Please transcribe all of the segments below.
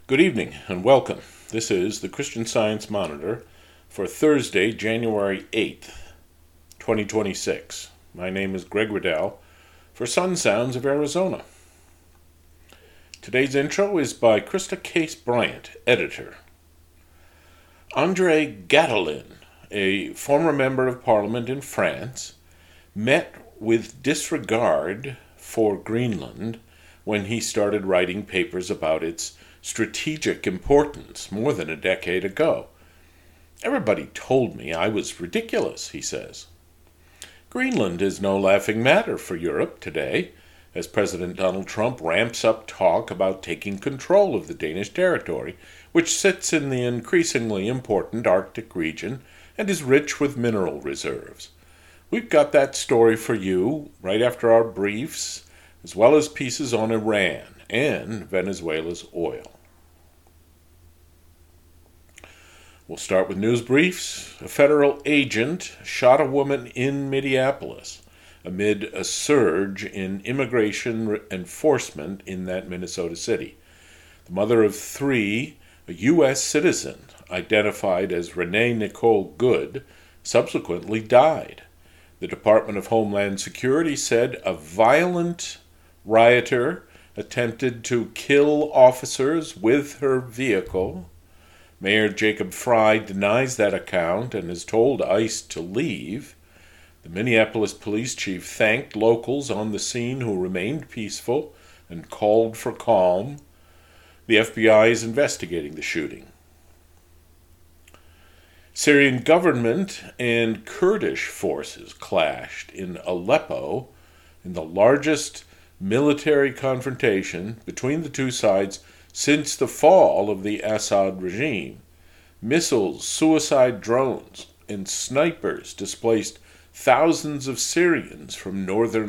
Good evening and welcome. This is the Christian Science Monitor for Thursday, January 8th, 2026. My name is Greg Riddell for Sun Sounds of Arizona. Today's intro is by Krista Case Bryant, editor. André Gattolin, a former member of parliament in France, met with disregard for Greenland when he started writing papers about its strategic importance more than a decade ago. Everybody told me I was ridiculous, he says. Greenland is no laughing matter for Europe today, as President Donald Trump ramps up talk about taking control of the Danish territory, which sits in the increasingly important Arctic region and is rich with mineral reserves. We've got that story for you right after our briefs, as well as pieces on Iran and Venezuela's oil. We'll start with news briefs. A federal agent shot a woman in Minneapolis amid a surge in immigration enforcement in that Minnesota city. The mother of three, a U.S. citizen identified as Renee Nicole Good, subsequently died. The Department of Homeland Security said a violent rioter attempted to kill officers with her vehicle. Mayor Jacob Frey denies that account and has told ICE to leave. The Minneapolis police chief thanked locals on the scene who remained peaceful and called for calm. The FBI is investigating the shooting. Syrian government and Kurdish forces clashed in Aleppo in the largest military confrontation between the two sides since the fall of the Assad regime. Missiles, suicide drones, and snipers displaced thousands of Syrians from northern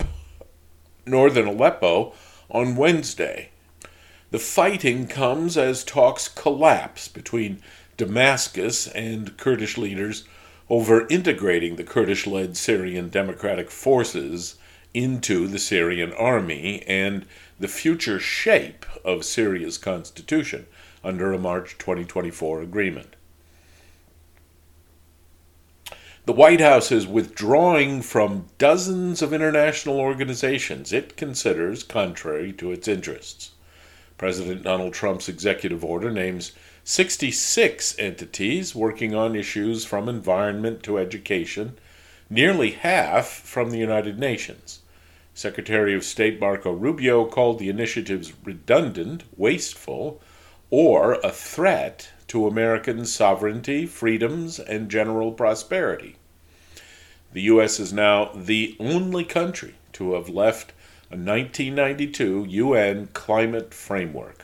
Aleppo on Wednesday. The fighting comes as talks collapse between Damascus and Kurdish leaders over integrating the Kurdish-led Syrian Democratic Forces into the Syrian army and the future shape of Syria's constitution under a March 2024 agreement. The White House is withdrawing from dozens of international organizations it considers contrary to its interests. President Donald Trump's executive order names 66 entities working on issues from environment to education, nearly half from the United Nations. Secretary of State Marco Rubio called the initiatives redundant, wasteful, or a threat to American sovereignty, freedoms, and general prosperity. The U.S. is now the only country to have left a 1992 UN climate framework.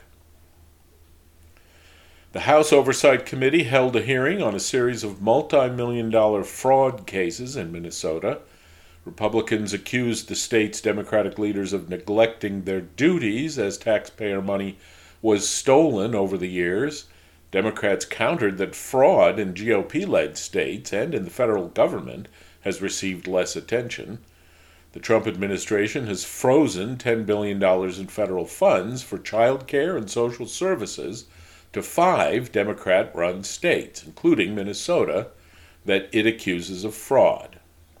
The House Oversight Committee held a hearing on a series of multi-million-dollar fraud cases in Minnesota. Republicans accused the state's Democratic leaders of neglecting their duties as taxpayer money was stolen over the years. Democrats countered that fraud in GOP-led states and in the federal government has received less attention. The Trump administration has frozen $10 billion in federal funds for child care and social services to 5 Democrat-run states, including Minnesota, that it accuses of fraud.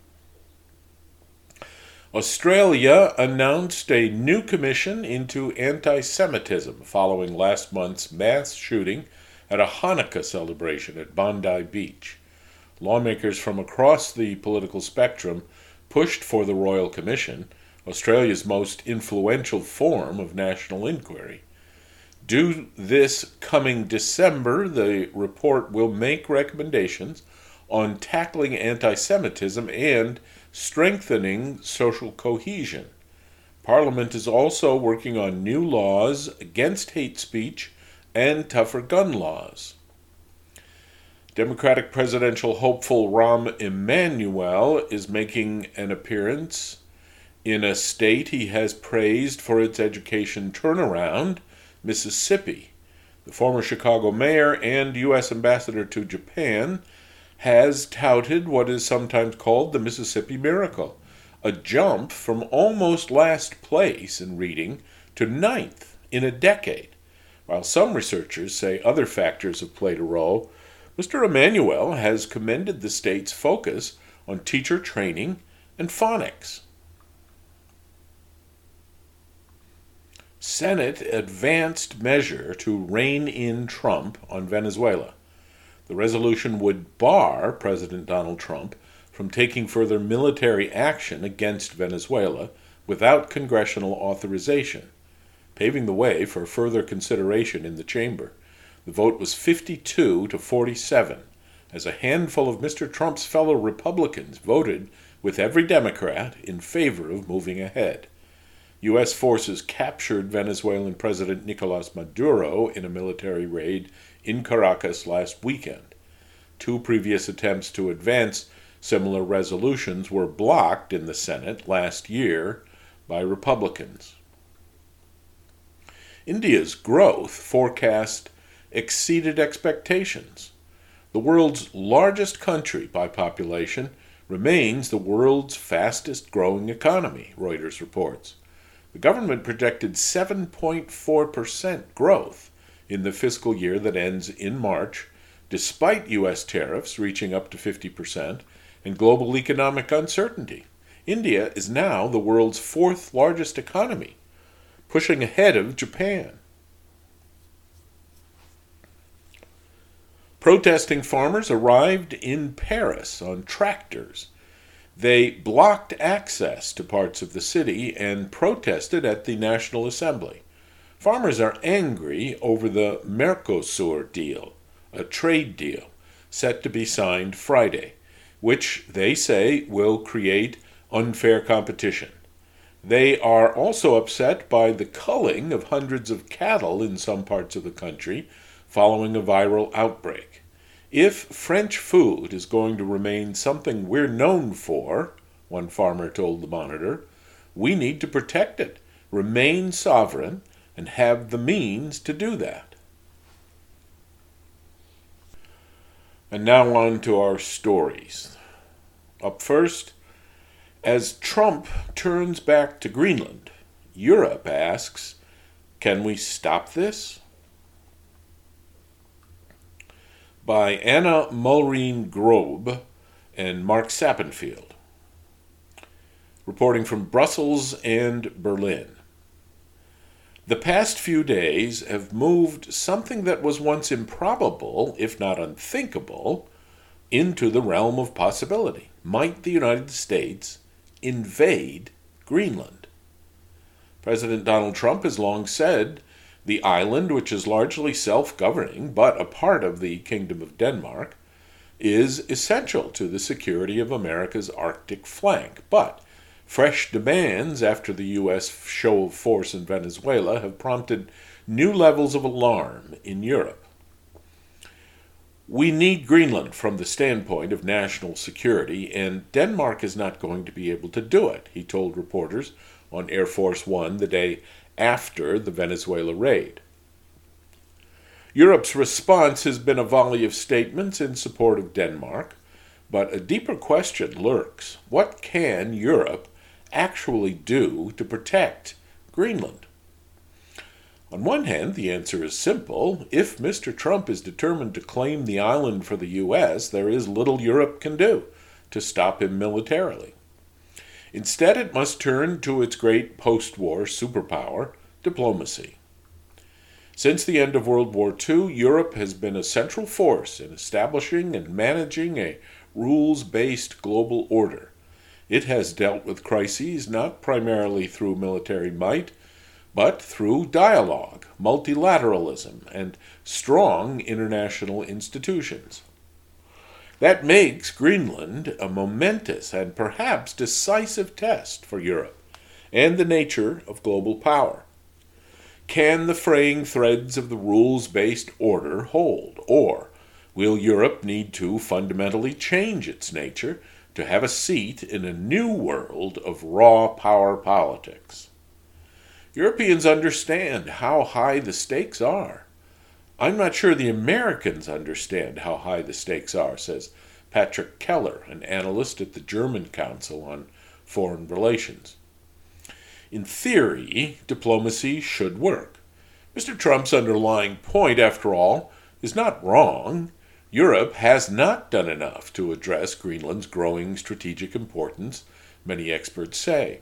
Australia announced a new commission into anti-Semitism following last month's mass shooting at a Hanukkah celebration at Bondi Beach. Lawmakers from across the political spectrum pushed for the Royal Commission, Australia's most influential form of national inquiry. Due this coming December, the report will make recommendations on tackling anti-Semitism and strengthening social cohesion. Parliament is also working on new laws against hate speech and tougher gun laws. Democratic presidential hopeful Rahm Emanuel is making an appearance in a state he has praised for its education turnaround, Mississippi. The former Chicago mayor and U.S. ambassador to Japan has touted what is sometimes called the Mississippi Miracle, a jump from almost last place in reading to 9th in a decade. While some researchers say other factors have played a role, Mr. Emanuel has commended the state's focus on teacher training and phonics. Senate advanced measure to rein in Trump on Venezuela. The resolution would bar President Donald Trump from taking further military action against Venezuela without congressional authorization, paving the way for further consideration in the chamber. The vote was 52 to 47, as a handful of Mr. Trump's fellow Republicans voted with every Democrat in favor of moving ahead. U.S. forces captured Venezuelan President Nicolas Maduro in a military raid in Caracas last weekend. Two previous attempts to advance similar resolutions were blocked in the Senate last year by Republicans. India's growth forecast exceeded expectations. The world's largest country by population remains the world's fastest growing economy, Reuters reports. The government projected 7.4% growth in the fiscal year that ends in March, despite U.S. tariffs reaching up to 50% and global economic uncertainty. India is now the world's fourth largest economy, pushing ahead of Japan. Protesting farmers arrived in Paris on tractors. They blocked access to parts of the city and protested at the National Assembly. Farmers are angry over the Mercosur deal, a trade deal set to be signed Friday, which they say will create unfair competition. They are also upset by the culling of hundreds of cattle in some parts of the country following a viral outbreak. If French food is going to remain something we're known for, one farmer told the Monitor, we need to protect it, remain sovereign, and have the means to do that. And now on to our stories. Up first, as Trump turns back to Greenland, Europe asks, can we stop this? By Anna Mulreen Grobe and Mark Sappenfield. Reporting from Brussels and Berlin. The past few days have moved something that was once improbable, if not unthinkable, into the realm of possibility. Might the United States invade Greenland? President Donald Trump has long said the island, which is largely self-governing but a part of the Kingdom of Denmark, is essential to the security of America's Arctic flank. But fresh demands after the U.S. show of force in Venezuela have prompted new levels of alarm in Europe. We need Greenland from the standpoint of national security, and Denmark is not going to be able to do it, he told reporters on Air Force One the day after the Venezuela raid. Europe's response has been a volley of statements in support of Denmark, but a deeper question lurks. What can Europe actually do to protect Greenland? On one hand, the answer is simple. If Mr. Trump is determined to claim the island for the U.S., there is little Europe can do to stop him militarily. Instead, it must turn to its great post-war superpower, diplomacy. Since the end of World War II, Europe has been a central force in establishing and managing a rules-based global order. It has dealt with crises not primarily through military might, but through dialogue, multilateralism, and strong international institutions. That makes Greenland a momentous and perhaps decisive test for Europe and the nature of global power. Can the fraying threads of the rules-based order hold, or will Europe need to fundamentally change its nature to have a seat in a new world of raw power politics? Europeans understand how high the stakes are. I'm not sure the Americans understand how high the stakes are, says Patrick Keller, an analyst at the German Council on Foreign Relations. In theory, diplomacy should work. Mr. Trump's underlying point, after all, is not wrong. Europe has not done enough to address Greenland's growing strategic importance, many experts say.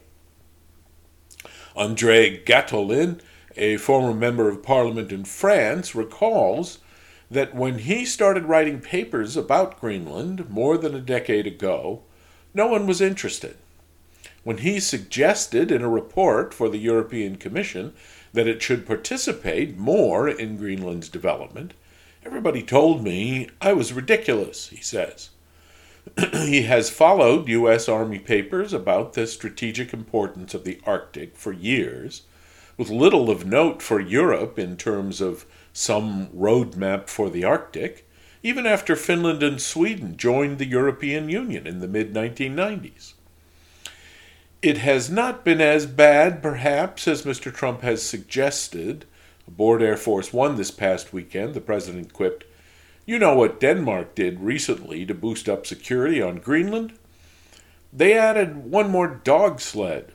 André Gattolin, a former member of parliament in France, recalls that when he started writing papers about Greenland more than a decade ago, no one was interested. When he suggested in a report for the European Commission that it should participate more in Greenland's development, everybody told me I was ridiculous, he says. He has followed U.S. Army papers about the strategic importance of the Arctic for years, with little of note for Europe in terms of some roadmap for the Arctic, even after Finland and Sweden joined the European Union in the mid-1990s. It has not been as bad, perhaps, as Mr. Trump has suggested. Aboard Air Force One this past weekend, the president quipped, "You know what Denmark did recently to boost up security on Greenland? They added one more dog sled."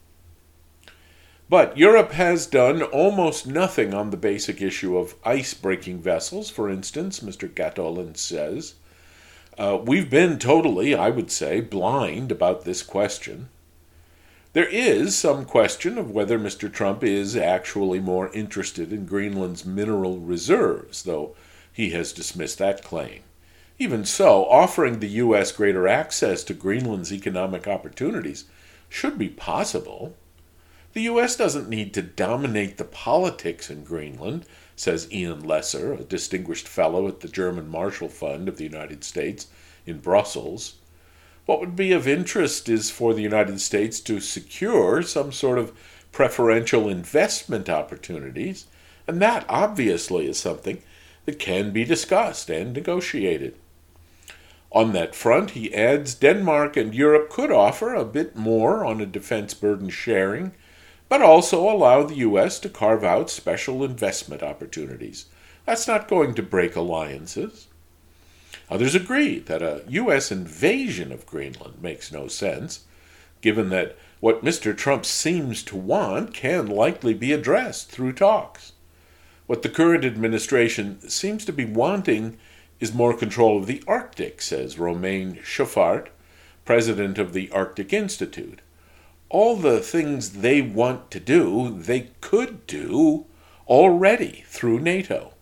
But Europe has done almost nothing on the basic issue of ice-breaking vessels, for instance, Mr. Gattolin says. We've been totally, I would say, blind about this question. There is some question of whether Mr. Trump is actually more interested in Greenland's mineral reserves, though he has dismissed that claim. Even so, offering the U.S. greater access to Greenland's economic opportunities should be possible. The U.S. doesn't need to dominate the politics in Greenland, says Ian Lesser, a distinguished fellow at the German Marshall Fund of the United States in Brussels. What would be of interest is for the United States to secure some sort of preferential investment opportunities, and that obviously is something that can be discussed and negotiated. On that front, he adds, Denmark and Europe could offer a bit more on a defense burden sharing, but also allow the U.S. to carve out special investment opportunities. That's not going to break alliances. Others agree that a U.S. invasion of Greenland makes no sense, given that what Mr. Trump seems to want can likely be addressed through talks. What the current administration seems to be wanting is more control of the Arctic, says Romain Schofart, president of the Arctic Institute. All the things they want to do, they could do already through NATO.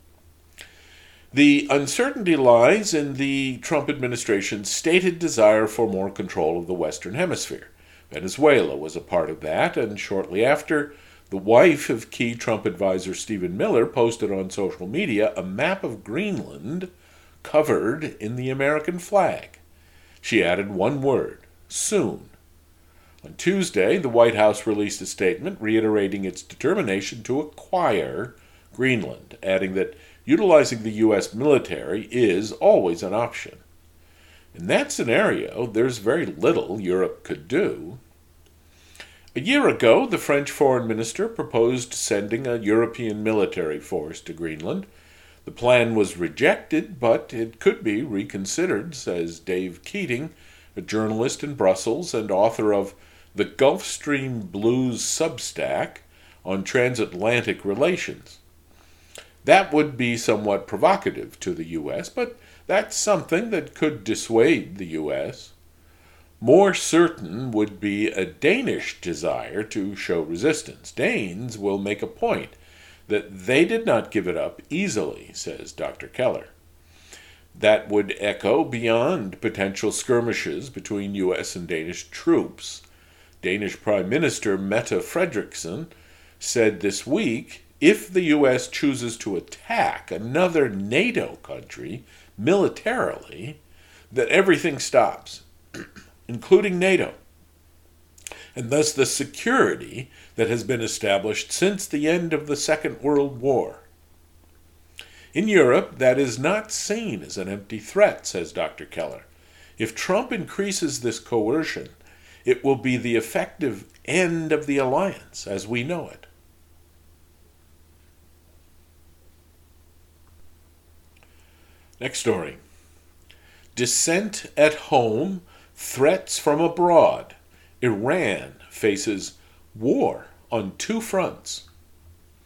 The uncertainty lies in the Trump administration's stated desire for more control of the Western Hemisphere. Venezuela was a part of that, and shortly after, the wife of key Trump advisor Stephen Miller posted on social media a map of Greenland covered in the American flag. She added one word, soon. On Tuesday, the White House released a statement reiterating its determination to acquire Greenland, adding that utilizing the U.S. military is always an option. In that scenario, there's very little Europe could do. A year ago, the French foreign minister proposed sending a European military force to Greenland. The plan was rejected, but it could be reconsidered, says Dave Keating, a journalist in Brussels and author of the Gulf Stream Blues Substack on transatlantic relations. That would be somewhat provocative to the U.S., but that's something that could dissuade the U.S. More certain would be a Danish desire to show resistance. Danes will make a point that they did not give it up easily, says Dr. Keller. That would echo beyond potential skirmishes between U.S. and Danish troops. Danish Prime Minister Mette Frederiksen said this week, if the U.S. chooses to attack another NATO country militarily, that everything stops, including NATO, and thus the security that has been established since the end of the Second World War. In Europe, that is not seen as an empty threat, says Dr. Keller. If Trump increases this coercion, it will be the effective end of the alliance as we know it. Next story. Dissent at home, threats from abroad. Iran faces war on two fronts.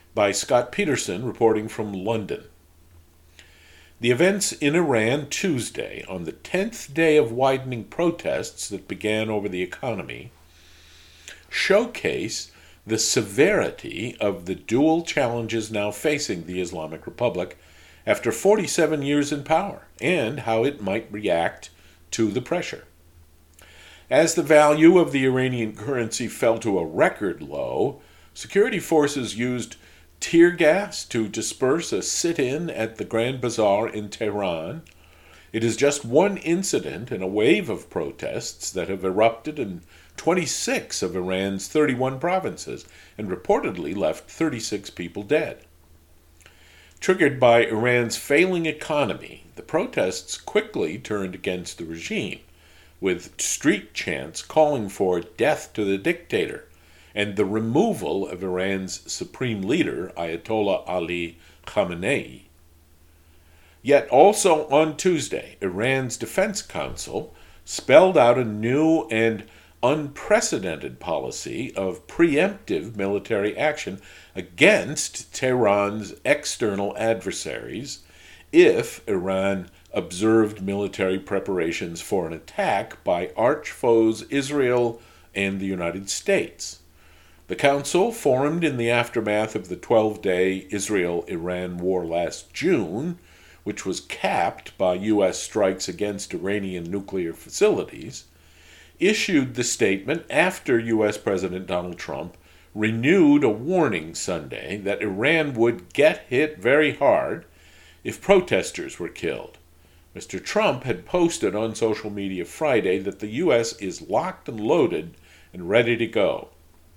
by Scott Peterson, reporting from London. The events in Iran Tuesday, on the 10th day of widening protests that began over the economy, showcase the severity of the dual challenges now facing the Islamic Republic after 47 years in power, and how it might react to the pressure. As the value of the Iranian currency fell to a record low, security forces used tear gas to disperse a sit-in at the Grand Bazaar in Tehran. It is just one incident in a wave of protests that have erupted in 26 of Iran's 31 provinces and reportedly left 36 people dead. Triggered by Iran's failing economy, the protests quickly turned against the regime, with street chants calling for death to the dictator and the removal of Iran's supreme leader, Ayatollah Ali Khamenei. Yet also on Tuesday, Iran's Defense Council spelled out a new and unprecedented policy of preemptive military action against Tehran's external adversaries if Iran observed military preparations for an attack by arch foes Israel and the United States. The Council, formed in the aftermath of the 12-day Israel-Iran war last June, which was capped by U.S. strikes against Iranian nuclear facilities, issued the statement after U.S. President Donald Trump renewed a warning Sunday that Iran would get hit very hard if protesters were killed. Mr. Trump had posted on social media Friday that the U.S. is locked and loaded and ready to go.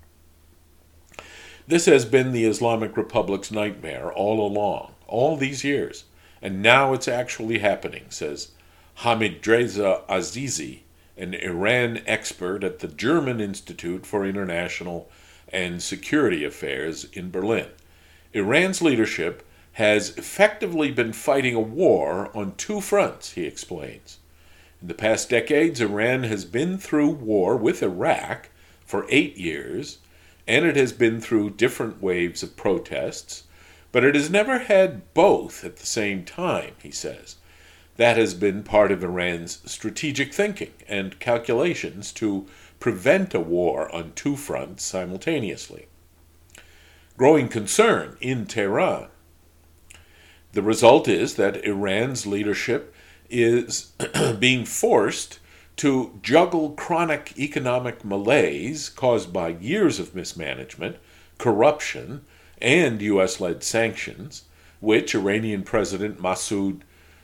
This has been the Islamic Republic's nightmare all along, all these years, and now it's actually happening, says Hamidreza Azizi, an Iran expert at the German Institute for International and Security Affairs in Berlin. Iran's leadership has effectively been fighting a war on two fronts, he explains. In the past decades, Iran has been through war with Iraq for 8 years, and it has been through different waves of protests, but it has never had both at the same time, he says. That has been part of Iran's strategic thinking and calculations to prevent a war on two fronts simultaneously. Growing concern in Tehran. The result is that Iran's leadership is being forced to juggle chronic economic malaise caused by years of mismanagement, corruption, and U.S.-led sanctions, which Iranian President Masoud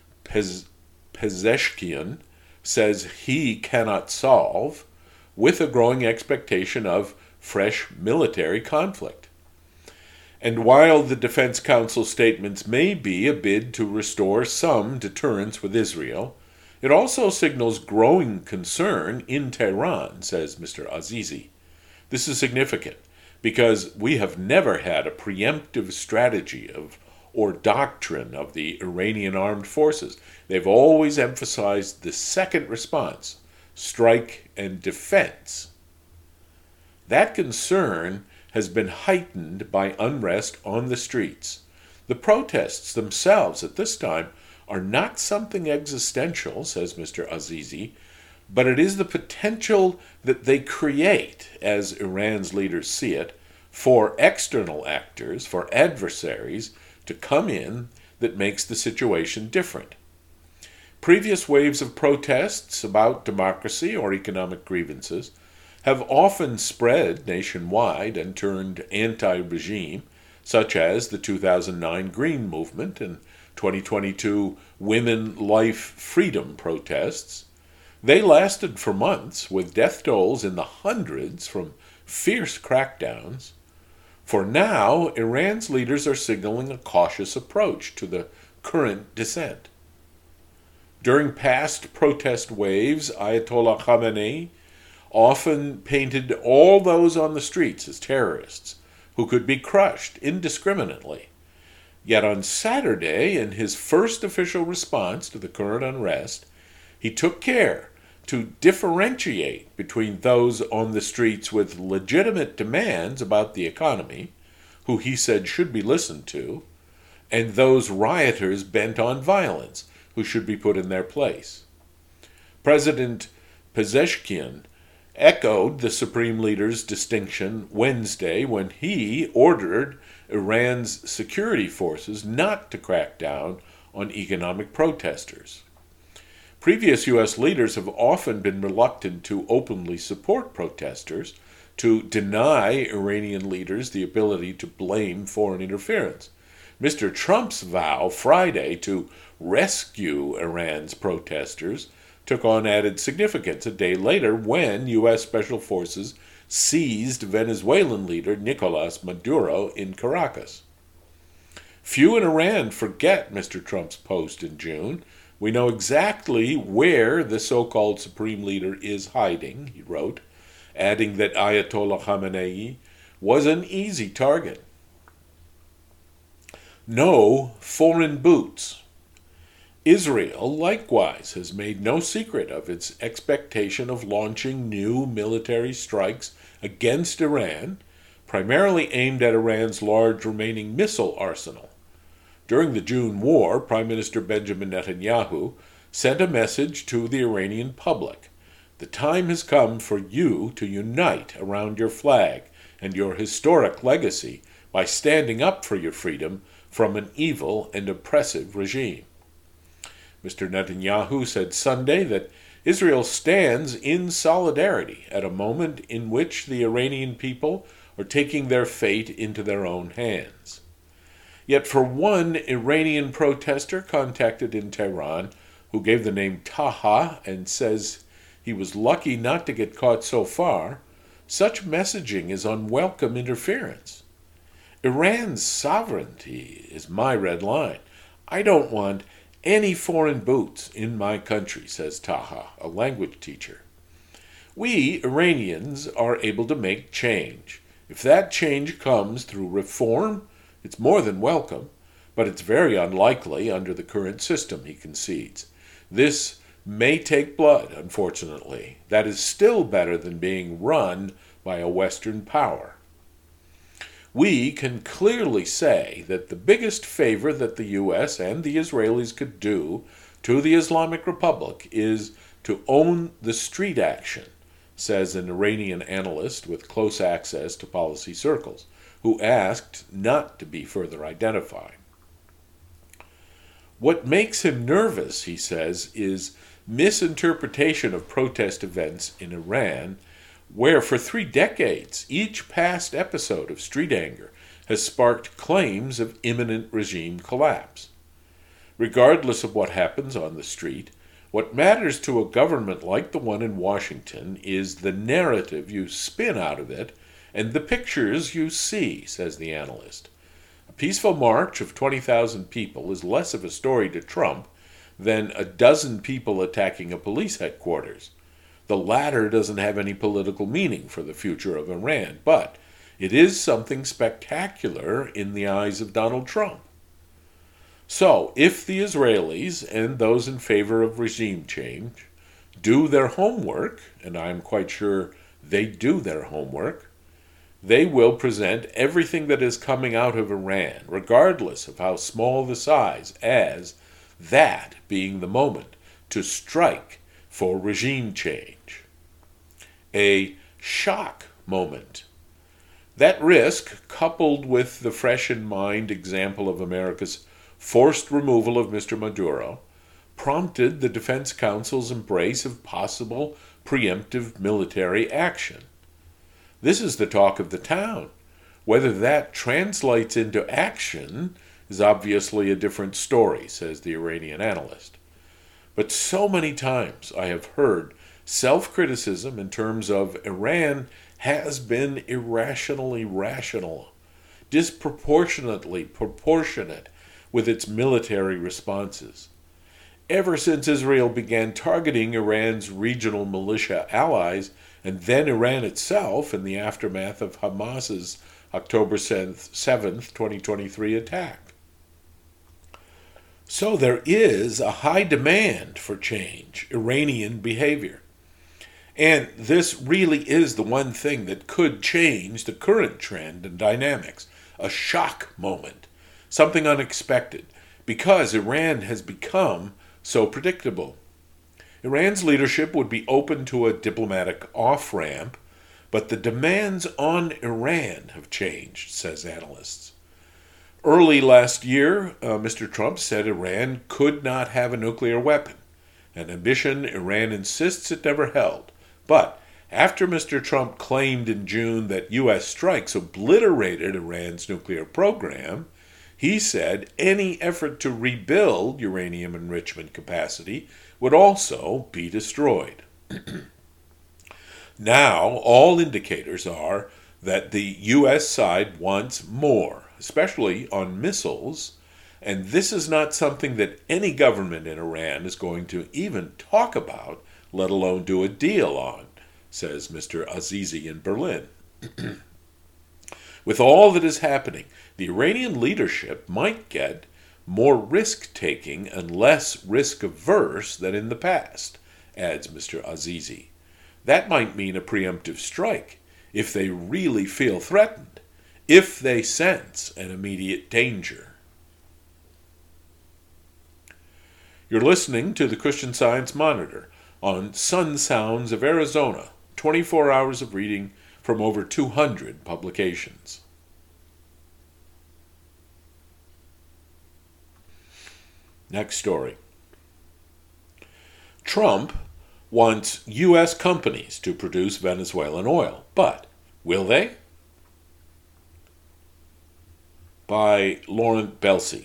Pezeshkian says he cannot solve, with a growing expectation of fresh military conflict. And while the Defense Council statements may be a bid to restore some deterrence with Israel, it also signals growing concern in Tehran, says Mr. Azizi. This is significant because we have never had a preemptive strategy or doctrine of the Iranian armed forces. They've always emphasized the second response, strike and defense. That concern has been heightened by unrest on the streets. The protests themselves at this time are not something existential, says Mr. Azizi, but it is the potential that they create, as Iran's leaders see it, for external actors, for adversaries, to come in that makes the situation different. Previous waves of protests about democracy or economic grievances have often spread nationwide and turned anti-regime, such as the 2009 Green Movement and 2022 Women Life Freedom protests. They lasted for months, with death tolls in the hundreds from fierce crackdowns. For now, Iran's leaders are signaling a cautious approach to the current descent. During past protest waves, Ayatollah Khamenei often painted all those on the streets as terrorists who could be crushed indiscriminately. Yet on Saturday, in his first official response to the current unrest, he took care to differentiate between those on the streets with legitimate demands about the economy, who he said should be listened to, and those rioters bent on violence, who should be put in their place. President Pezeshkian echoed the Supreme Leader's distinction Wednesday when he ordered Iran's security forces not to crack down on economic protesters. Previous U.S. leaders have often been reluctant to openly support protesters, to deny Iranian leaders the ability to blame foreign interference. Mr. Trump's vow Friday to rescue Iran's protesters took on added significance a day later when U.S. Special Forces seized Venezuelan leader Nicolas Maduro in Caracas. Few in Iran forget Mr. Trump's post in June. We know exactly where the so-called Supreme Leader is hiding, he wrote, adding that Ayatollah Khamenei was an easy target. No foreign boots. Israel, likewise, has made no secret of its expectation of launching new military strikes against Iran, primarily aimed at Iran's large remaining missile arsenal. During the June war, Prime Minister Benjamin Netanyahu sent a message to the Iranian public. The time has come for you to unite around your flag and your historic legacy by standing up for your freedom from an evil and oppressive regime. Mr. Netanyahu said Sunday that Israel stands in solidarity at a moment in which the Iranian people are taking their fate into their own hands. Yet for one Iranian protester contacted in Tehran, who gave the name Taha and says he was lucky not to get caught so far, such messaging is unwelcome interference. Iran's sovereignty is my red line. I don't want any foreign boots in my country, says Taha, a language teacher. We, Iranians, are able to make change. If that change comes through reform, it's more than welcome, but it's very unlikely under the current system, he concedes. This may take blood, unfortunately. That is still better than being run by a Western power. We can clearly say that the biggest favor that the U.S. and the Israelis could do to the Islamic Republic is to own the street action, says an Iranian analyst with close access to policy circles, who asked not to be further identified. What makes him nervous, he says, is misinterpretation of protest events in Iran, where for 3 decades each past episode of street anger has sparked claims of imminent regime collapse. Regardless of what happens on the street, what matters to a government like the one in Washington is the narrative you spin out of it and the pictures you see, says the analyst. A peaceful march of 20,000 people is less of a story to Trump than a dozen people attacking a police headquarters. The latter doesn't have any political meaning for the future of Iran, but it is something spectacular in the eyes of Donald Trump. So, if the Israelis and those in favor of regime change do their homework, and I'm quite sure they do their homework, they will present everything that is coming out of Iran, regardless of how small the size, as that being the moment to strike for regime change. A shock moment. That risk, coupled with the fresh-in-mind example of America's forced removal of Mr. Maduro, prompted the Defense Council's embrace of possible preemptive military action. This is the talk of the town. Whether that translates into action is obviously a different story, says the Iranian analyst. But so many times I have heard self-criticism in terms of Iran has been irrationally rational, disproportionately proportionate with its military responses. Ever since Israel began targeting Iran's regional militia allies and then Iran itself in the aftermath of Hamas's October 7th, 2023 attack. So there is a high demand for change, Iranian behavior. And this really is the one thing that could change the current trend and dynamics. a shock moment, something unexpected, because Iran has become so predictable. Iran's leadership would be open to a diplomatic off-ramp, but the demands on Iran have changed, says analysts. Early last year, Mr. Trump said Iran could not have a nuclear weapon, an ambition Iran insists it never held. But after Mr. Trump claimed in June that U.S. strikes obliterated Iran's nuclear program, he said any effort to rebuild uranium enrichment capacity would also be destroyed. Now, all indicators are that the U.S. side wants more, especially on missiles, and this is not something that any government in Iran is going to even talk about, let alone do a deal on, says Mr. Azizi in Berlin. With all that is happening, the Iranian leadership might get more risk-taking and less risk-averse than in the past, adds Mr. Azizi. That might mean a preemptive strike if they really feel threatened, if they sense an immediate danger. You're listening to the Christian Science Monitor on Sun Sounds of Arizona, 24 hours of reading from over 200 publications. Next story. Trump wants U.S. companies to produce Venezuelan oil, but will they? By Laurent Belsey.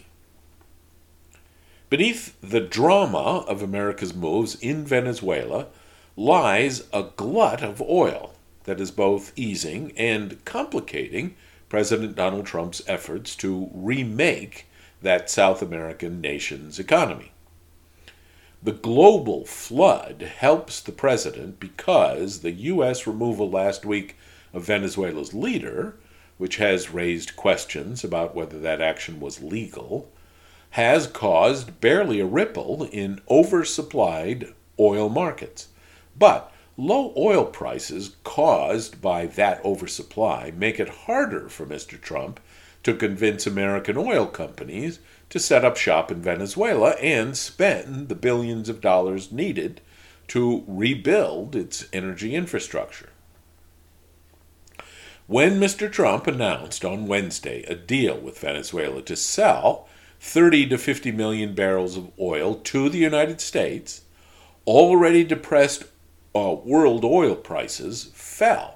Beneath the drama of America's moves in Venezuela lies a glut of oil that is both easing and complicating President Donald Trump's efforts to remake that South American nation's economy. The global flood helps the president because the U.S. removal last week of Venezuela's leader, which has raised questions about whether that action was legal, has caused barely a ripple in oversupplied oil markets. But low oil prices caused by that oversupply make it harder for Mr. Trump to convince American oil companies to set up shop in Venezuela and spend the billions of dollars needed to rebuild its energy infrastructure. When Mr. Trump announced on Wednesday a deal with Venezuela to sell 30 to 50 million barrels of oil to the United States, already depressed world oil prices fell.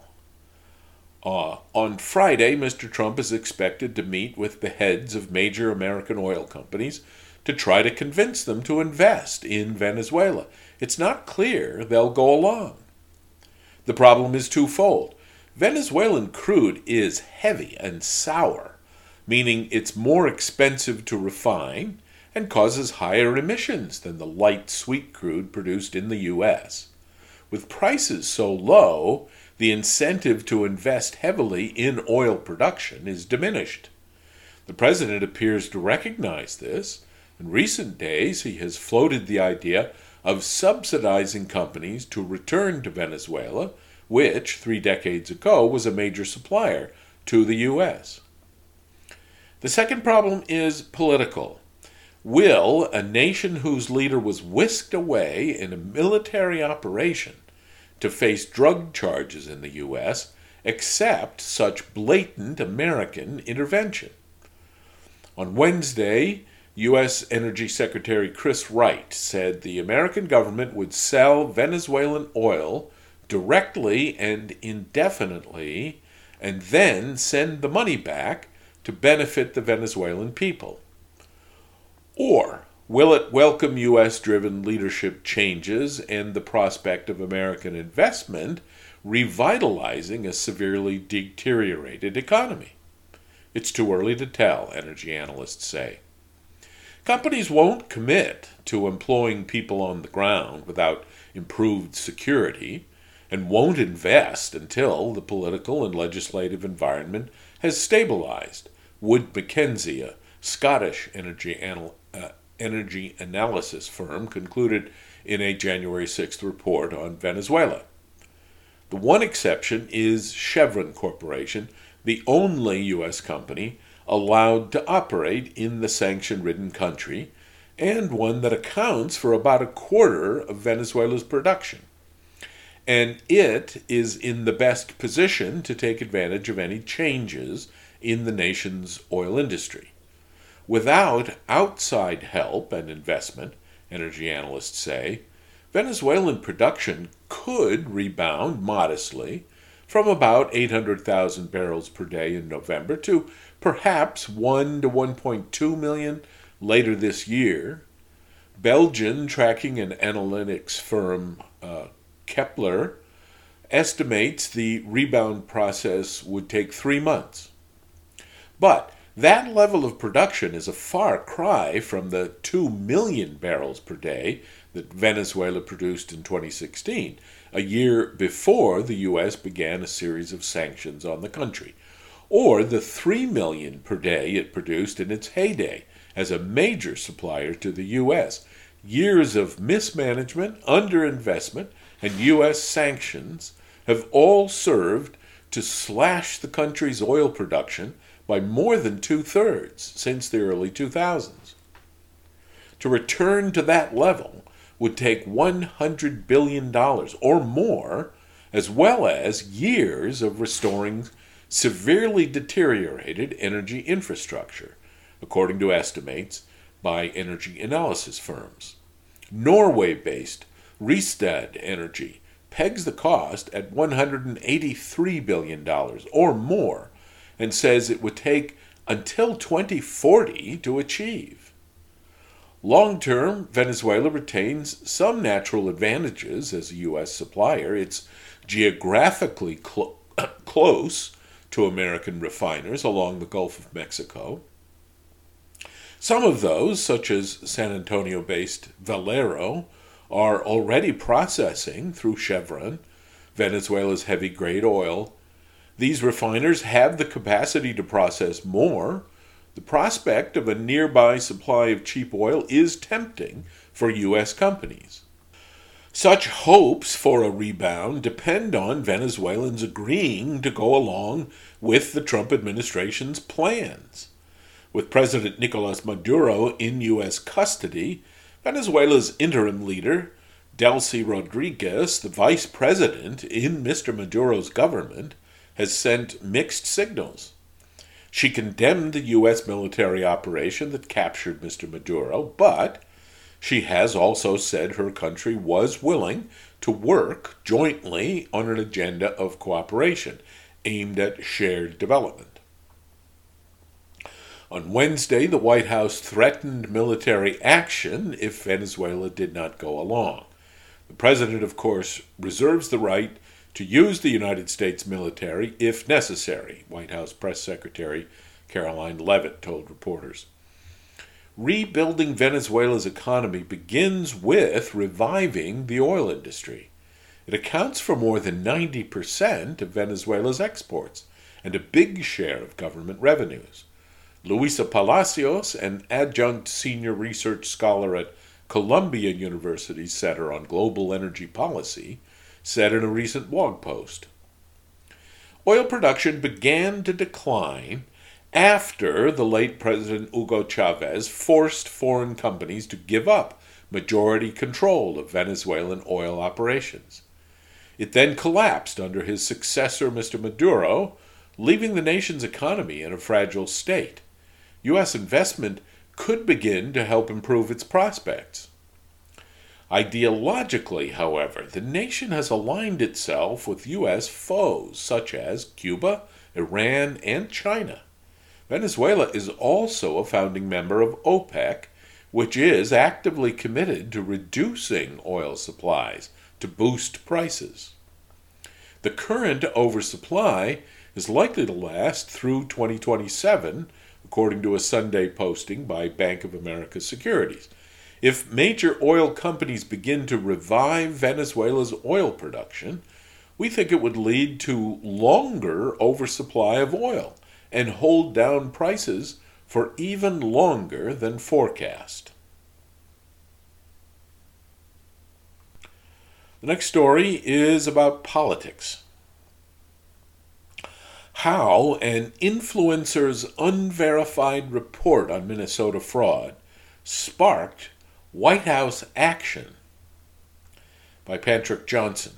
On Friday, Mr. Trump is expected to meet with the heads of major American oil companies to try to convince them to invest in Venezuela. It's not clear they'll go along. The problem is twofold. Venezuelan crude is heavy and sour, meaning it's more expensive to refine and causes higher emissions than the light sweet crude produced in the U.S. With prices so low, the incentive to invest heavily in oil production is diminished. The president appears to recognize this. In recent days, he has floated the idea of subsidizing companies to return to Venezuela, which 3 decades ago was a major supplier to the U.S. The second problem is political. Will a nation whose leader was whisked away in a military operation to face drug charges in the U.S. accept such blatant American intervention? On Wednesday, U.S. Energy Secretary Chris Wright said the American government would sell Venezuelan oil directly and indefinitely and then send the money back to benefit the Venezuelan people. Or will it welcome U.S.-driven leadership changes and the prospect of American investment revitalizing a severely deteriorated economy? It's too early to tell, energy analysts say. Companies won't commit to employing people on the ground without improved security and won't invest until the political and legislative environment has stabilized, Wood Mackenzie, a Scottish energy analysis firm, concluded in a January 6th report on Venezuela. The one exception is Chevron Corporation, the only U.S. company allowed to operate in the sanction-ridden country, and one that accounts for about a quarter of Venezuela's production. And it is in the best position to take advantage of any changes in the nation's oil industry. Without outside help and investment, energy analysts say, Venezuelan production could rebound modestly from about 800,000 barrels per day in November to perhaps 1 to 1.2 million later this year. Belgian tracking and analytics firm Kepler estimates the rebound process would take 3 months. But that level of production is a far cry from the 2 million barrels per day that Venezuela produced in 2016, a year before the U.S. began a series of sanctions on the country, or the 3 million per day it produced in its heyday as a major supplier to the U.S. Years of mismanagement, underinvestment, and U.S. sanctions have all served to slash the country's oil production by more than 2/3 since the early 2000s. To return to that level would take $100 billion or more, as well as years of restoring severely deteriorated energy infrastructure, according to estimates by energy analysis firms. Norway-based Rystad Energy pegs the cost at $183 billion or more and says it would take until 2040 to achieve. Long-term, Venezuela retains some natural advantages as a U.S. supplier. It's geographically close to American refiners along the Gulf of Mexico. Some of those, such as San Antonio-based Valero, are already processing through Chevron Venezuela's heavy-grade oil. These refiners have the capacity to process more. The prospect of a nearby supply of cheap oil is tempting for U.S. companies. Such hopes for a rebound depend on Venezuelans agreeing to go along with the Trump administration's plans. With President Nicolas Maduro in U.S. custody, Venezuela's interim leader, Delcy Rodriguez, the vice president in Mr. Maduro's government, has sent mixed signals. She condemned the U.S. military operation that captured Mr. Maduro, but she has also said her country was willing to work jointly on an agenda of cooperation aimed at shared development. On Wednesday, the White House threatened military action if Venezuela did not go along. The president, of course, reserves the right to use the United States military if necessary, White House Press Secretary Caroline Leavitt told reporters. Rebuilding Venezuela's economy begins with reviving the oil industry. It accounts for more than 90% of Venezuela's exports and a big share of government revenues. Luisa Palacios, an adjunct senior research scholar at Columbia University's Center on Global Energy Policy, said in a recent blog post, oil production began to decline after the late President Hugo Chavez forced foreign companies to give up majority control of Venezuelan oil operations. It then collapsed under his successor, Mr. Maduro, leaving the nation's economy in a fragile state. U.S. investment could begin to help improve its prospects. Ideologically, however, the nation has aligned itself with U.S. foes such as Cuba, Iran, and China. Venezuela is also a founding member of OPEC, which is actively committed to reducing oil supplies to boost prices. The current oversupply is likely to last through 2027, according to a Sunday posting by Bank of America Securities. If major oil companies begin to revive Venezuela's oil production, we think it would lead to longer oversupply of oil and hold down prices for even longer than forecast. The next story is about politics. How an influencer's unverified report on Minnesota fraud sparked White House action, by Patrick Johnson.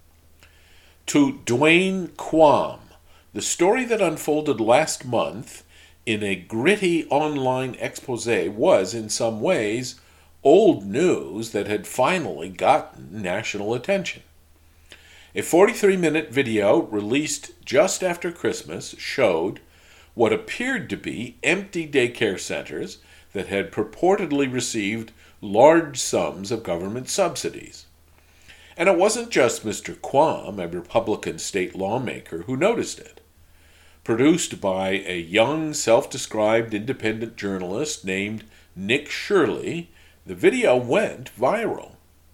To Dwayne Quam, the story that unfolded last month in a gritty online expose was, in some ways, old news that had finally gotten national attention. A 43-minute video released just after Christmas showed what appeared to be empty daycare centers that had purportedly received large sums of government subsidies. And it wasn't just Mr. Quam, a Republican state lawmaker, who noticed it. Produced by a young, self-described independent journalist named Nick Shirley, the video went viral.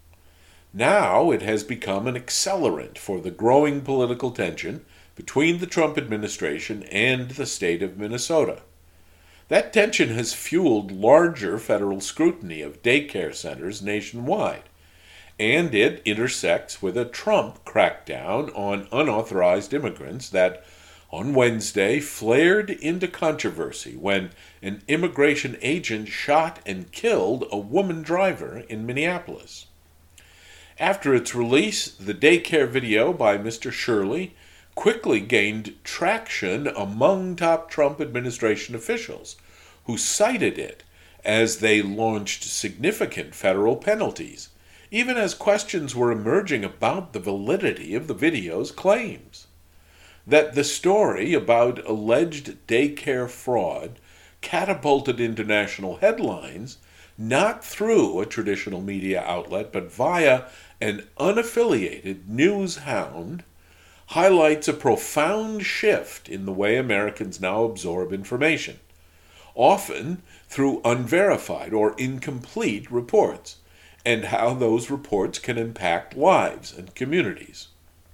Now it has become an accelerant for the growing political tension between the Trump administration and the state of Minnesota. That tension has fueled larger federal scrutiny of daycare centers nationwide, and it intersects with a Trump crackdown on unauthorized immigrants that, on Wednesday, flared into controversy when an immigration agent shot and killed a woman driver in Minneapolis. After its release, the daycare video by Mr. Shirley quickly gained traction among top Trump administration officials, who cited it as they launched significant federal penalties, even as questions were emerging about the validity of the video's claims. That the story about alleged daycare fraud catapulted into national headlines, not through a traditional media outlet, but via an unaffiliated news hound, highlights a profound shift in the way Americans now absorb information, often through unverified or incomplete reports, and how those reports can impact lives and communities.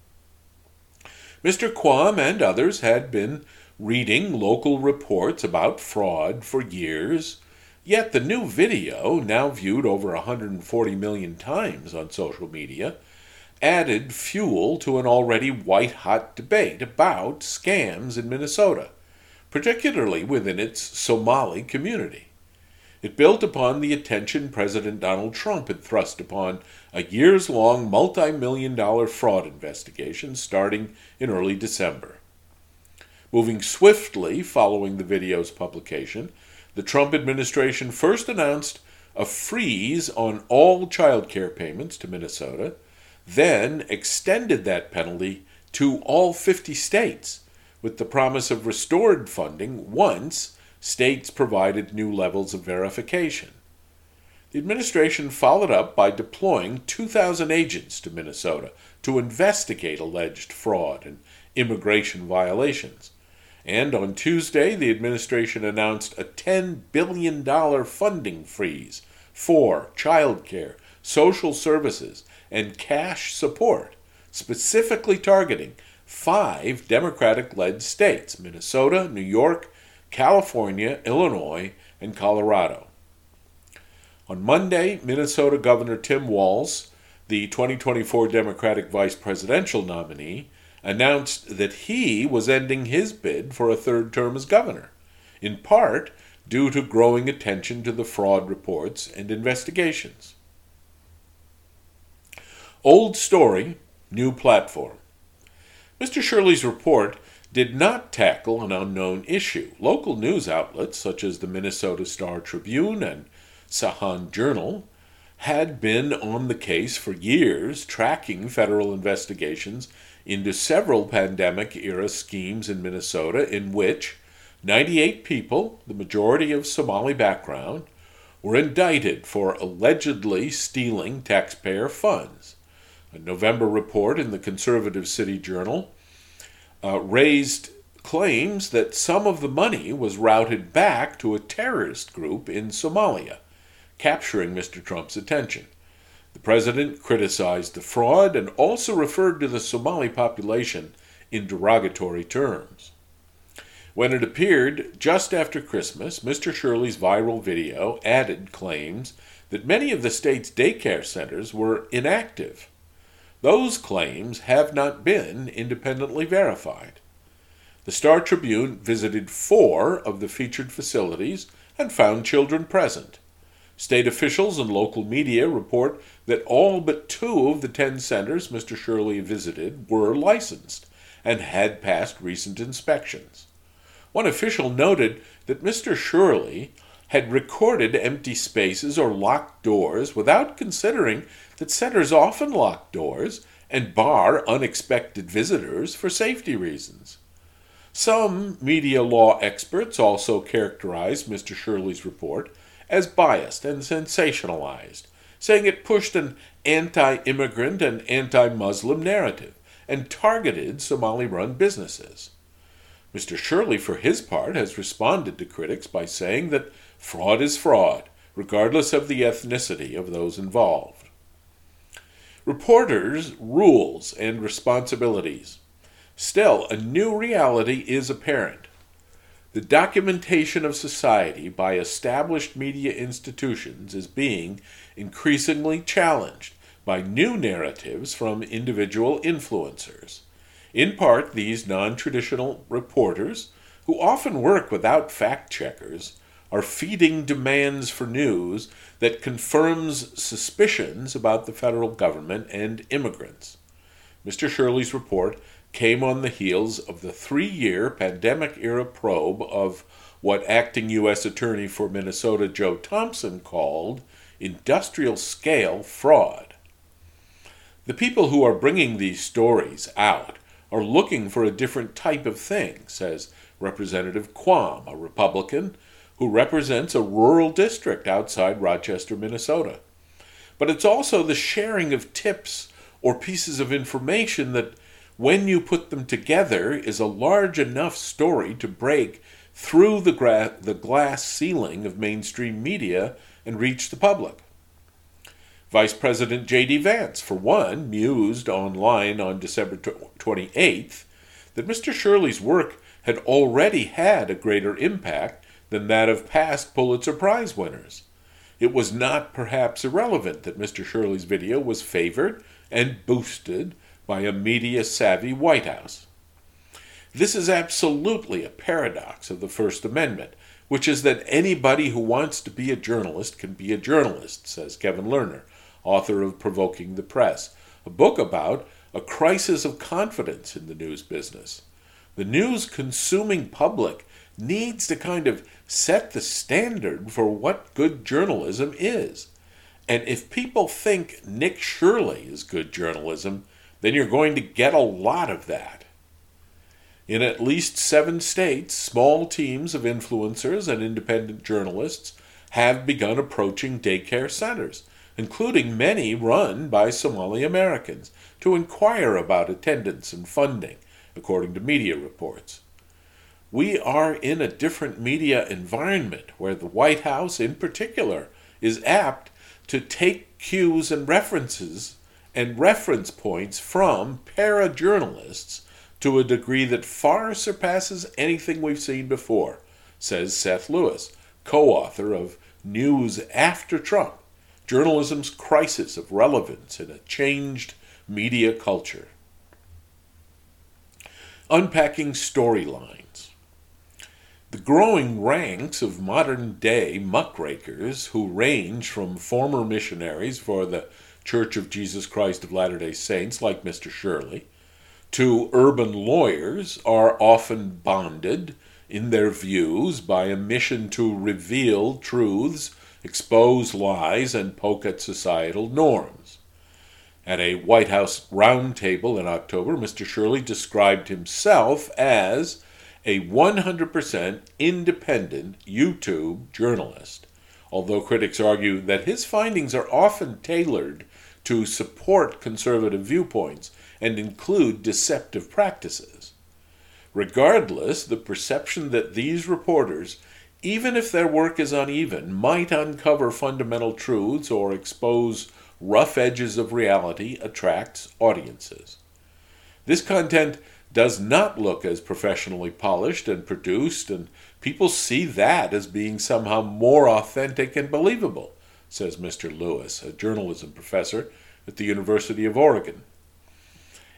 Mr. Quam and others had been reading local reports about fraud for years, yet the new video, now viewed over 140 million times on social media, added fuel to an already white-hot debate about scams in Minnesota, particularly within its Somali community. It built upon the attention President Donald Trump had thrust upon a years-long, multi-million-dollar fraud investigation starting in early December. Moving swiftly following the video's publication, the Trump administration first announced a freeze on all child care payments to Minnesota, then extended that penalty to all 50 states, with the promise of restored funding once states provided new levels of verification. The administration followed up by deploying 2,000 agents to Minnesota to investigate alleged fraud and immigration violations. And on Tuesday, the administration announced a $10 billion funding freeze for child care, social services, and cash support, specifically targeting 5 Democratic-led states: Minnesota, New York, California, Illinois, and Colorado. On Monday, Minnesota Governor Tim Walz, the 2024 Democratic vice presidential nominee, announced that he was ending his bid for a third term as governor, in part due to growing attention to the fraud reports and investigations. Old story, new platform. Mr. Shirley's report did not tackle an unknown issue. Local news outlets, such as the Minnesota Star-Tribune and Sahan Journal, had been on the case for years, tracking federal investigations into several pandemic-era schemes in Minnesota in which 98 people, the majority of Somali background, were indicted for allegedly stealing taxpayer funds. A November report in the conservative City Journal raised claims that some of the money was routed back to a terrorist group in Somalia, capturing Mr. Trump's attention. The president criticized the fraud and also referred to the Somali population in derogatory terms. When it appeared just after Christmas, Mr. Shirley's viral video added claims that many of the state's daycare centers were inactive. Those claims have not been independently verified. The Star-Tribune visited 4 of the featured facilities and found children present. State officials and local media report that all but 2 of the 10 centers Mr. Shirley visited were licensed and had passed recent inspections. One official noted that Mr. Shirley had recorded empty spaces or locked doors without considering that centers often lock doors and bar unexpected visitors for safety reasons. Some media law experts also characterized Mr. Shirley's report as biased and sensationalized, saying it pushed an anti-immigrant and anti-Muslim narrative and targeted Somali-run businesses. Mr. Shirley, for his part, has responded to critics by saying that fraud is fraud, regardless of the ethnicity of those involved. Reporters' rules and responsibilities. Still, a new reality is apparent. The documentation of society by established media institutions is being increasingly challenged by new narratives from individual influencers. In part, these non-traditional reporters, who often work without fact-checkers, are feeding demands for news that confirms suspicions about the federal government and immigrants. Mr. Shirley's report came on the heels of the 3-year pandemic-era probe of what acting U.S. Attorney for Minnesota Joe Thompson called industrial-scale fraud. The people who are bringing these stories out are looking for a different type of thing, says Representative Quam, a Republican who represents a rural district outside Rochester, Minnesota. But it's also the sharing of tips or pieces of information that, when you put them together, is a large enough story to break through the glass ceiling of mainstream media and reach the public. Vice President J.D. Vance, for one, mused online on December 28th that Mr. Shirley's work had already had a greater impact than that of past Pulitzer Prize winners. It was not perhaps irrelevant that Mr. Shirley's video was favored and boosted by a media-savvy White House. This is absolutely a paradox of the First Amendment, which is that anybody who wants to be a journalist can be a journalist, says Kevin Lerner, author of Provoking the Press, a book about a crisis of confidence in the news business. The news-consuming public needs to kind of set the standard for what good journalism is. And if people think Nick Shirley is good journalism, then you're going to get a lot of that. In at least 7 states, small teams of influencers and independent journalists have begun approaching daycare centers, including many run by Somali Americans, to inquire about attendance and funding, according to media reports. We are in a different media environment where the White House, in particular, is apt to take cues and references and reference points from para-journalists to a degree that far surpasses anything we've seen before, says Seth Lewis, co-author of News After Trump, Journalism's Crisis of Relevance in a Changed Media Culture. Unpacking storylines. The growing ranks of modern-day muckrakers who range from former missionaries for the Church of Jesus Christ of Latter-day Saints, like Mr. Shirley, to urban lawyers are often bonded in their views by a mission to reveal truths, expose lies, and poke at societal norms. At a White House roundtable in October, Mr. Shirley described himself as a 100% independent YouTube journalist, although critics argue that his findings are often tailored to support conservative viewpoints and include deceptive practices. Regardless, the perception that these reporters, even if their work is uneven, might uncover fundamental truths or expose rough edges of reality attracts audiences. This content does not look as professionally polished and produced, and people see that as being somehow more authentic and believable, says Mr. Lewis, a journalism professor at the University of Oregon.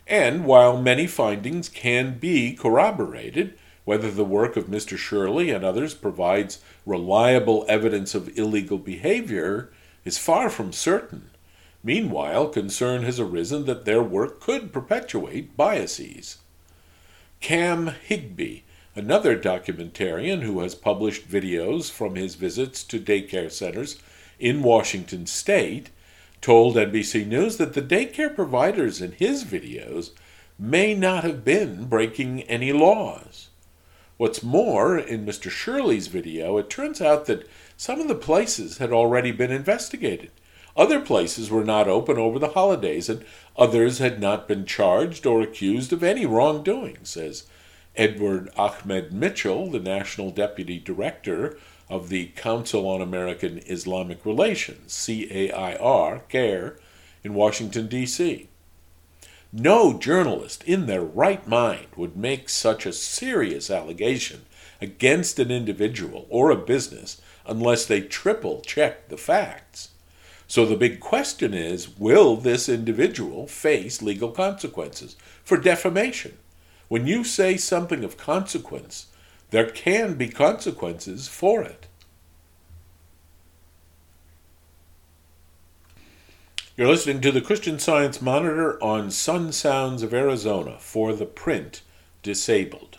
And while many findings can be corroborated, whether the work of Mr. Shirley and others provides reliable evidence of illegal behavior is far from certain. Meanwhile, concern has arisen that their work could perpetuate biases. Cam Higby, another documentarian who has published videos from his visits to daycare centers in Washington state, told NBC News that the daycare providers in his videos may not have been breaking any laws. What's more, in Mr. Shirley's video, it turns out that some of the places had already been investigated. Other places were not open over the holidays, and others had not been charged or accused of any wrongdoing, says Edward Ahmed Mitchell, the National Deputy Director of the Council on American Islamic Relations, CAIR, in Washington, D.C. No journalist in their right mind would make such a serious allegation against an individual or a business unless they triple-check the facts. So the big question is, will this individual face legal consequences for defamation? When you say something of consequence, there can be consequences for it. You're listening to the Christian Science Monitor on Sun Sounds of Arizona for the print disabled.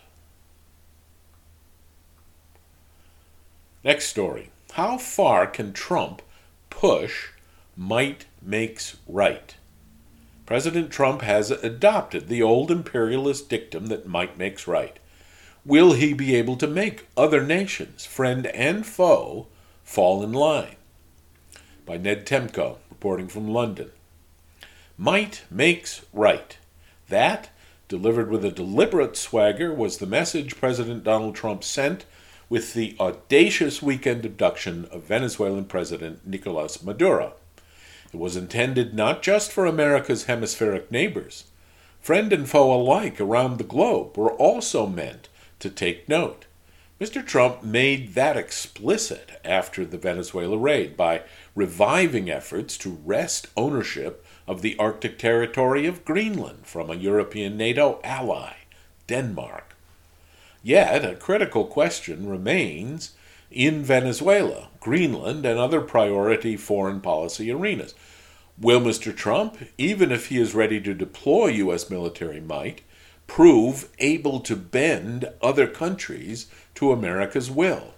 Next story. How far can Trump push might makes right? President Trump has adopted the old imperialist dictum that might makes right. Will he be able to make other nations, friend and foe, fall in line? By Ned Temko, reporting from London. Might makes right. That, delivered with a deliberate swagger, was the message President Donald Trump sent with the audacious weekend abduction of Venezuelan President Nicolas Maduro. It was intended not just for America's hemispheric neighbors. Friend and foe alike around the globe were also meant to take note. Mr. Trump made that explicit after the Venezuela raid by reviving efforts to wrest ownership of the Arctic territory of Greenland from a European NATO ally, Denmark. Yet a critical question remains in Venezuela, Greenland, and other priority foreign policy arenas. Will Mr. Trump, even if he is ready to deploy U.S. military might, prove able to bend other countries to America's will?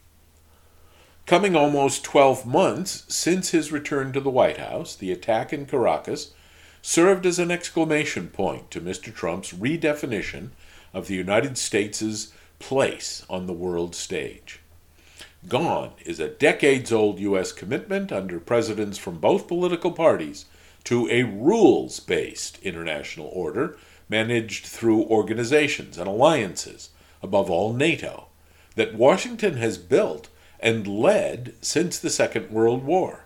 Coming almost 12 months since his return to the White House, the attack in Caracas served as an exclamation point to Mr. Trump's redefinition of the United States' place on the world stage. Gone is a decades-old U.S. commitment under presidents from both political parties to a rules-based international order managed through organizations and alliances, above all NATO, that Washington has built and led since the Second World War.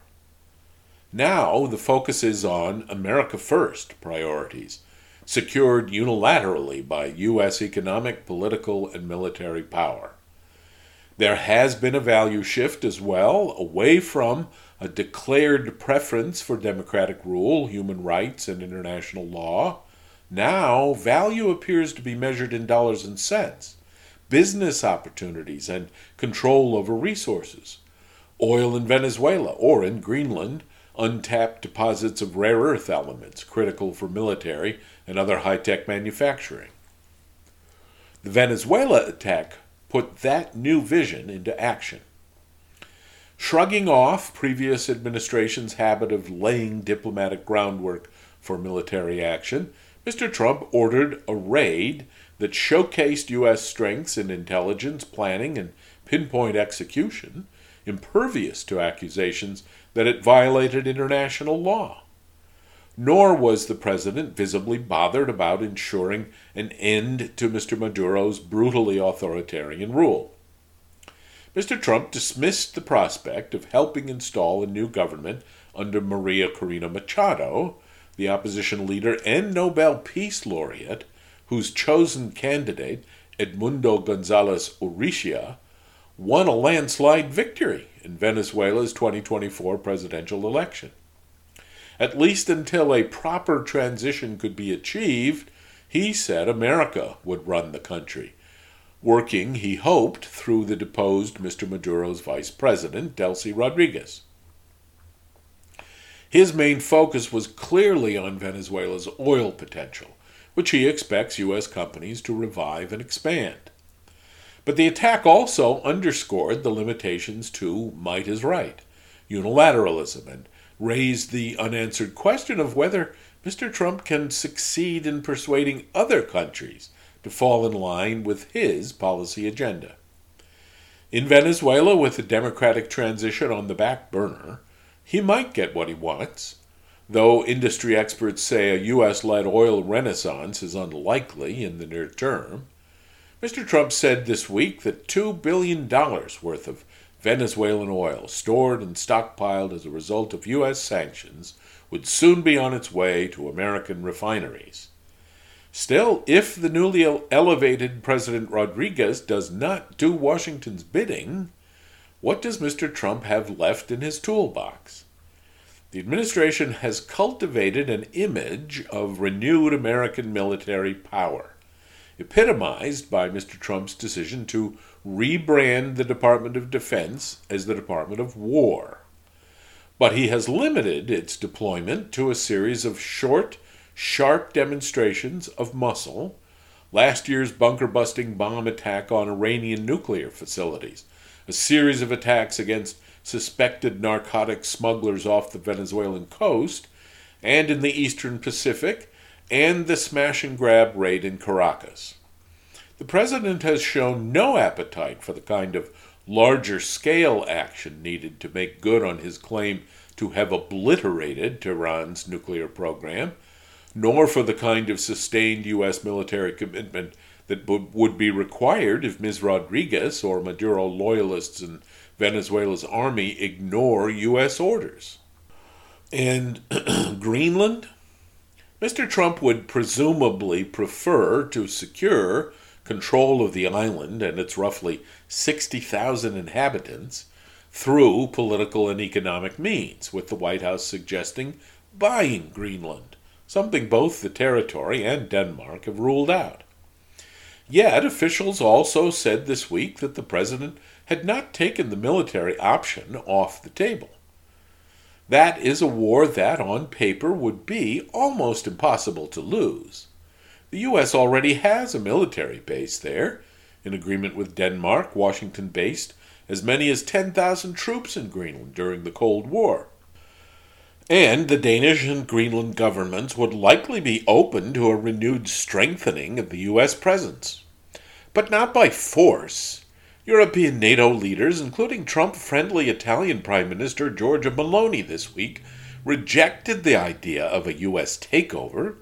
Now the focus is on America First priorities, secured unilaterally by U.S. economic, political, and military power. There has been a value shift as well, away from a declared preference for democratic rule, human rights, and international law. Now, value appears to be measured in dollars and cents, business opportunities, and control over resources. Oil in Venezuela or in Greenland, untapped deposits of rare earth elements critical for military and other high-tech manufacturing. The Venezuela attack put that new vision into action. Shrugging off previous administrations' habit of laying diplomatic groundwork for military action, Mr. Trump ordered a raid that showcased U.S. strengths in intelligence, planning, and pinpoint execution, impervious to accusations that it violated international law. Nor was the president visibly bothered about ensuring an end to Mr. Maduro's brutally authoritarian rule. Mr. Trump dismissed the prospect of helping install a new government under Maria Corina Machado, the opposition leader and Nobel Peace Laureate, whose chosen candidate, Edmundo González Urrutia, won a landslide victory in Venezuela's 2024 presidential election. At least until a proper transition could be achieved, he said America would run the country, working, he hoped, through the deposed Mr. Maduro's vice president, Delcy Rodriguez. His main focus was clearly on Venezuela's oil potential, which he expects U.S. companies to revive and expand. But the attack also underscored the limitations to might is right, unilateralism, and raised the unanswered question of whether Mr. Trump can succeed in persuading other countries to fall in line with his policy agenda. In Venezuela, with the democratic transition on the back burner, he might get what he wants, though industry experts say a U.S.-led oil renaissance is unlikely in the near term. Mr. Trump said this week that $2 billion worth of Venezuelan oil stored and stockpiled as a result of U.S. sanctions would soon be on its way to American refineries. Still, if the newly elevated President Rodriguez does not do Washington's bidding, what does Mr. Trump have left in his toolbox? The administration has cultivated an image of renewed American military power, epitomized by Mr. Trump's decision to rebrand the Department of Defense as the Department of War. But he has limited its deployment to a series of short, sharp demonstrations of muscle, last year's bunker-busting bomb attack on Iranian nuclear facilities, a series of attacks against suspected narcotic smugglers off the Venezuelan coast and in the Eastern Pacific, and the smash-and-grab raid in Caracas. The president has shown no appetite for the kind of larger-scale action needed to make good on his claim to have obliterated Tehran's nuclear program, nor for the kind of sustained U.S. military commitment that would be required if Ms. Rodriguez or Maduro loyalists in Venezuela's army ignore U.S. orders. And Greenland? Mr. Trump would presumably prefer to secure control of the island and its roughly 60,000 inhabitants through political and economic means, with the White House suggesting buying Greenland, something both the territory and Denmark have ruled out. Yet officials also said this week that the president had not taken the military option off the table. That is a war that, on paper, would be almost impossible to lose. The U.S. already has a military base there. In agreement with Denmark, Washington based as many as 10,000 troops in Greenland during the Cold War. And the Danish and Greenland governments would likely be open to a renewed strengthening of the U.S. presence. But not by force. European NATO leaders, including Trump-friendly Italian Prime Minister Giorgia Meloni this week, rejected the idea of a U.S. takeover.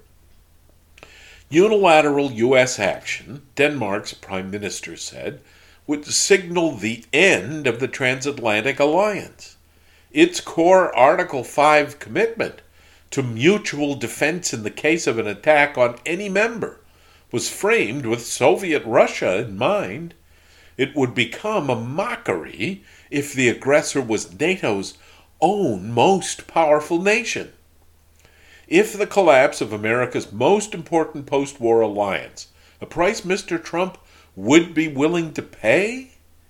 Unilateral U.S. action, Denmark's Prime Minister said, would signal the end of the transatlantic alliance. Its core Article 5 commitment to mutual defense in the case of an attack on any member was framed with Soviet Russia in mind. It would become a mockery if the aggressor was NATO's own most powerful nation. If the collapse of America's most important post-war alliance, a price Mr. Trump would be willing to pay?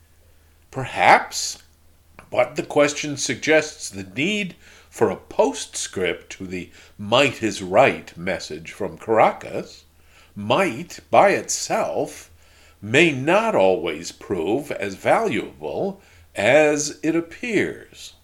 Perhaps. But the question suggests the need for a postscript to the might is right message from Caracas. Might, by itself, may not always prove as valuable as it appears.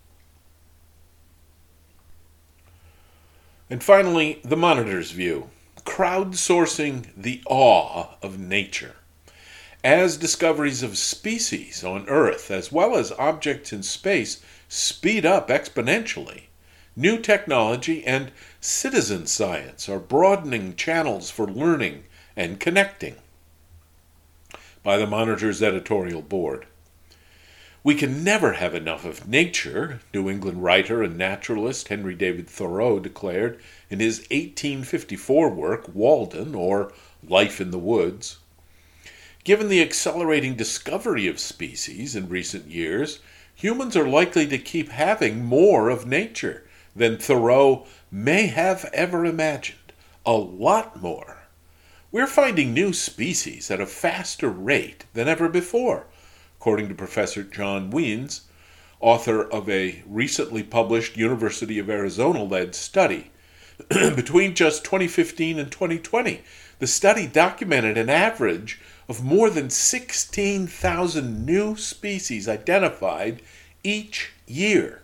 And finally, the Monitor's view, crowdsourcing the awe of nature. As discoveries of species on Earth, as well as objects in space, speed up exponentially, new technology and citizen science are broadening channels for learning and connecting. By the Monitor's editorial board. We can never have enough of nature, New England writer and naturalist Henry David Thoreau declared in his 1854 work, Walden, or Life in the Woods. Given the accelerating discovery of species in recent years, humans are likely to keep having more of nature, than Thoreau may have ever imagined. A lot more. We're finding new species at a faster rate than ever before, according to Professor John Wiens, author of a recently published University of Arizona-led study. Between just 2015 and 2020, the study documented an average of more than 16,000 new species identified each year.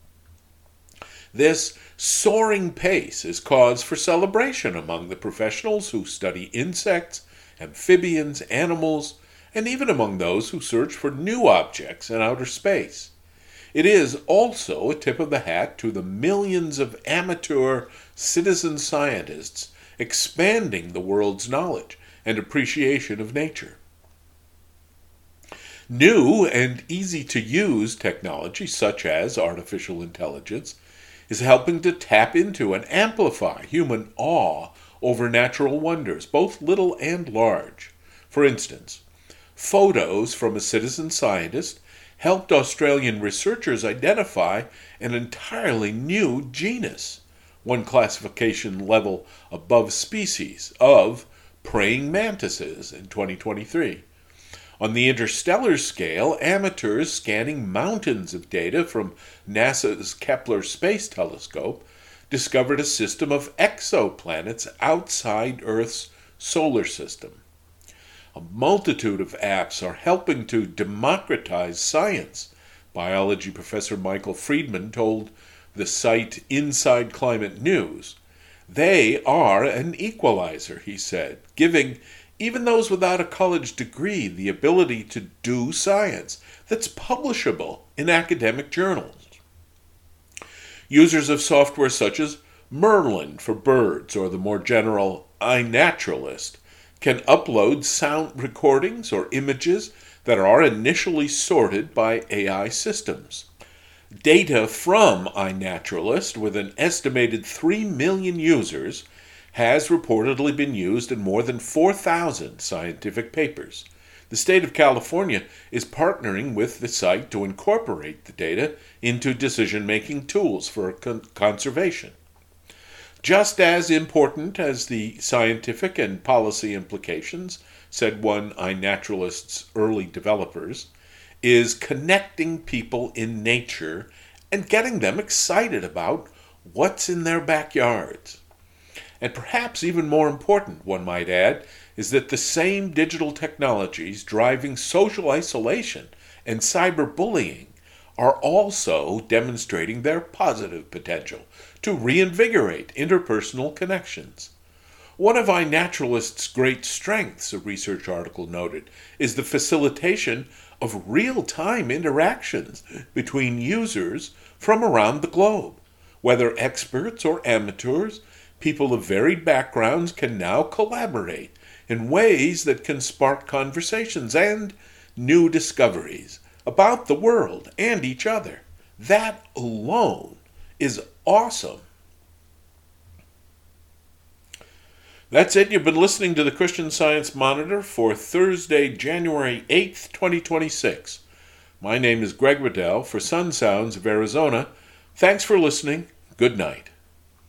This soaring pace is cause for celebration among the professionals who study insects, amphibians, animals, and even among those who search for new objects in outer space. It is also a tip of the hat to the millions of amateur citizen scientists expanding the world's knowledge and appreciation of nature. New and easy-to-use technology, such as artificial intelligence, is helping to tap into and amplify human awe over natural wonders, both little and large. For instance, photos from a citizen scientist helped Australian researchers identify an entirely new genus, one classification level above species, of praying mantises in 2023. On the interstellar scale, amateurs scanning mountains of data from NASA's Kepler Space Telescope discovered a system of exoplanets outside Earth's solar system. A multitude of apps are helping to democratize science, biology professor Michael Friedman told the site Inside Climate News. They are an equalizer, he said, giving even those without a college degree the ability to do science that's publishable in academic journals. Users of software such as Merlin for birds or the more general iNaturalist can upload sound recordings or images that are initially sorted by AI systems. Data from iNaturalist, with an estimated 3 million users, has reportedly been used in more than 4,000 scientific papers. The state of California is partnering with the site to incorporate the data into decision-making tools for conservation. Just as important as the scientific and policy implications, said one iNaturalist's early developers, is connecting people in nature and getting them excited about what's in their backyards. And perhaps even more important, one might add, is that the same digital technologies driving social isolation and cyberbullying are also demonstrating their positive potential to reinvigorate interpersonal connections. One of iNaturalist's great strengths, a research article noted, is the facilitation of real-time interactions between users from around the globe. Whether experts or amateurs, people of varied backgrounds can now collaborate in ways that can spark conversations and new discoveries about the world and each other. That alone is awesome. That's it. You've been listening to the Christian Science Monitor for Thursday, January 8th, 2026. My name is Greg Riddell for Sun Sounds of Arizona. Thanks for listening. Good night.